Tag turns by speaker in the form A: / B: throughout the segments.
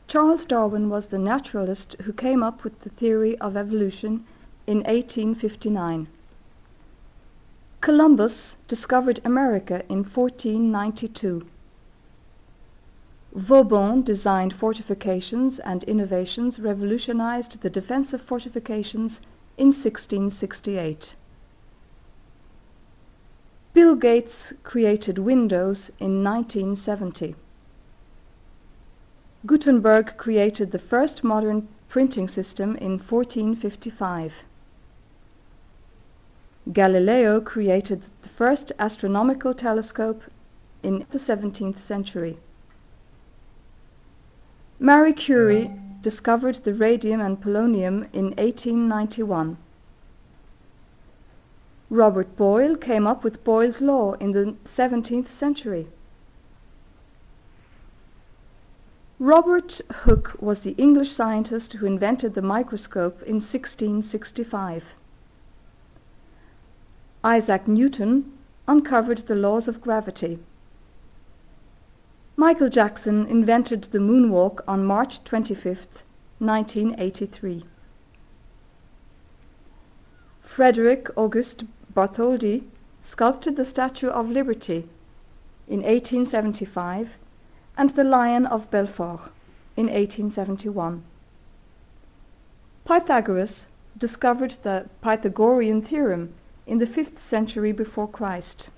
A: Charles Darwin was the naturalist who came up with the theory of evolution in 1859. Columbus discovered America in 1492. Vauban designed fortifications, and innovations revolutionized the defense of fortifications in 1668. Bill Gates created Windows in 1970. Gutenberg created the first modern printing system in 1455. Galileo created the first astronomical telescope in the 17th century. Marie Curie discovered the radium and polonium in 1891. Robert Boyle came up with Boyle's law in the 17th century. Robert Hooke was the English scientist who invented the microscope in 1665. Isaac Newton uncovered the laws of gravity. Michael Jackson invented the moonwalk on March 25, 1983. Frederick August Bartholdi sculpted the Statue of Liberty in 1875 and the Lion of Belfort in 1871. Pythagoras discovered the Pythagorean theorem in the 5th century before Christ.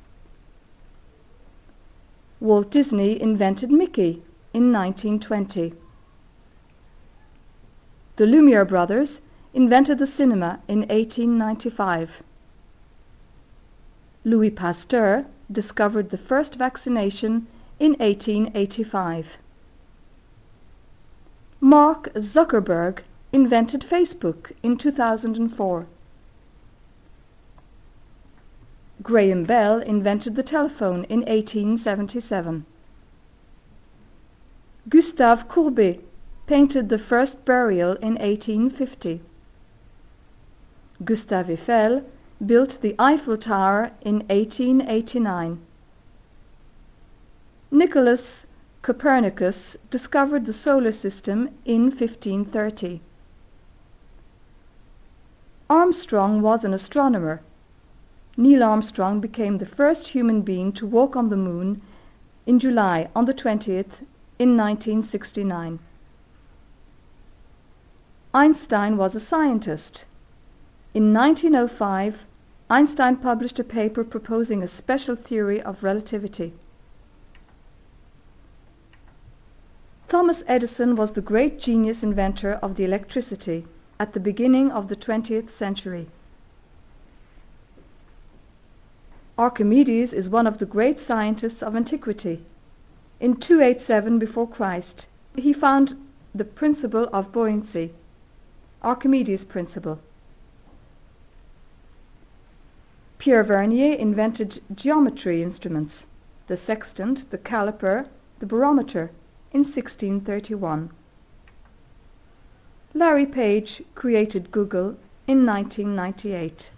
A: Walt Disney invented Mickey in 1920. The Lumiere brothers invented the cinema in 1895. Louis Pasteur discovered the first vaccination in 1885. Mark Zuckerberg invented Facebook in 2004. Graham Bell invented the telephone in 1877. Gustave Courbet painted the first burial in 1850. Gustave Eiffel built the Eiffel Tower in 1889. Nicholas Copernicus discovered the solar system in 1530. Armstrong was an astronomer. Neil Armstrong became the first human being to walk on the moon in July on the 20th in 1969. Einstein was a scientist. In 1905, Einstein published a paper proposing a special theory of relativity. Thomas Edison was the great genius inventor of the electricity at the beginning of the 20th century. Archimedes is one of the great scientists of antiquity. In 287 before Christ, he found the principle of buoyancy, Archimedes' principle. Pierre Vernier invented geometry instruments, the sextant, the caliper, the barometer, in 1631. Larry Page created Google in 1998.